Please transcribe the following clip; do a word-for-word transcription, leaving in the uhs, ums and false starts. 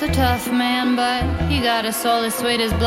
tough man, but he got a soul as sweet as blood.